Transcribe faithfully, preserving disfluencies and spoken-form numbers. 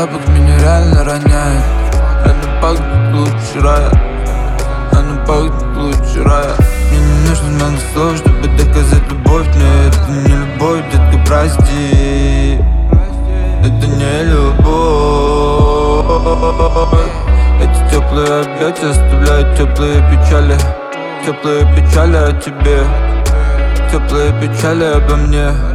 запах меня реально роняет. Это пахнет лучше рая, она пахнет лучше рая. Мне не нужно много слов, чтобы доказать любовь. Мне это не любовь, детка, прости. Это не любовь. Эти теплые объятия оставляют теплые печали. Теплые печали о тебе, теплые печали обо мне.